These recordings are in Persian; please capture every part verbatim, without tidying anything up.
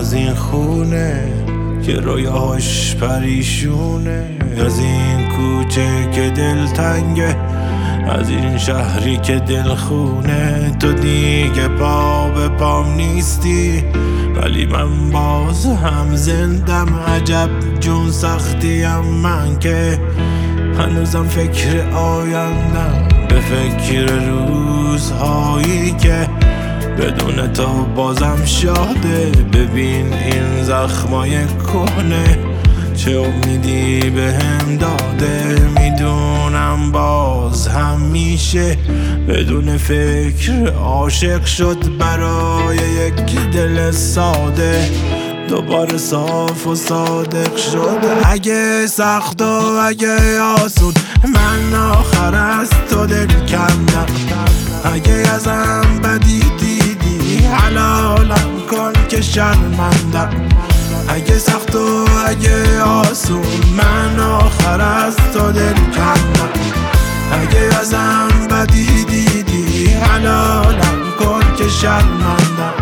از این خونه که رویاش پریشونه، از این کوچه که دل تنگه، از این شهری که دل خونه. تو دیگه پا به پام نیستی ولی من باز هم زندم. عجب جون سختیم من که هنوزم فکر آیندم، به فکر روزهایی که بدون تو بازم شاده. ببین این زخمای کهنه چه امیدی به هم داده. میدونم باز هم میشه بدون فکر عاشق شد برای یک دل ساده، دوباره صاف و صادق شد. اگه سخت و اگه آسون من آخر از تو دل کندم، اگه ازم بدی دیدی حلالم کن که شرمندم. اگه سخت و اگه آسون من آخر از تو دل کندم، اگه ازم بدی دیدی حلالم کن که شرمندم.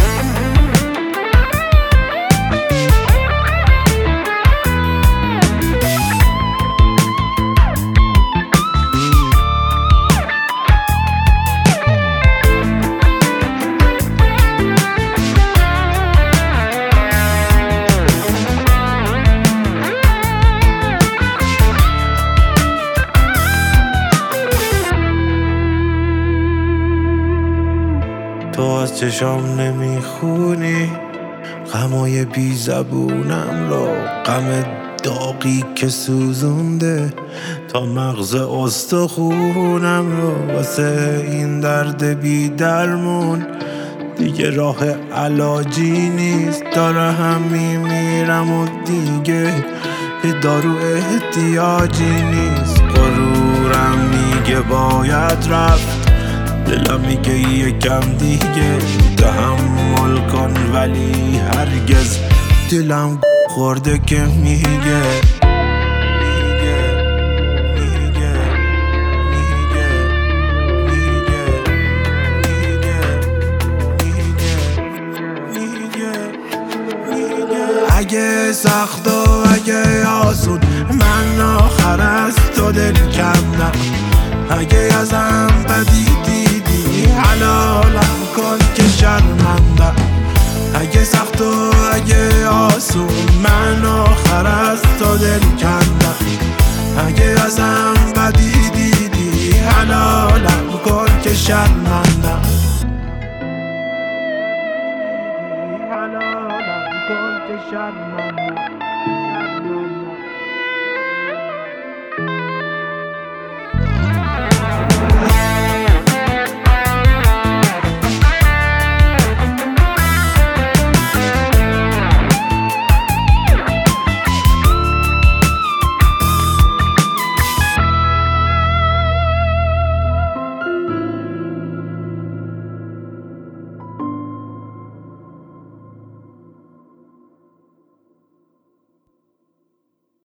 تو از چشام نمیخونی غمای بی زبونم رو، غم داغی که سوزونده تا مغز استخونم رو. واسه این درد بی درمون دیگه راه علاجی نیست، داره هم میمیرم و دیگه به دارو احتیاجی نیست. غرورم میگه باید رفت، دلم میگه یکم دیگه تحمل کن، ولی هرگز دلم خورده که میگه اگه سخت و اگه آسون من آخر از تو دل کندم، اگه ازم بدی دیدی حلالم کن که شرمندم. اگه سخت و اگه آسون من آخر از تو دل کندم، اگه ازم بدی دیدی حلالم کن که شرمندم.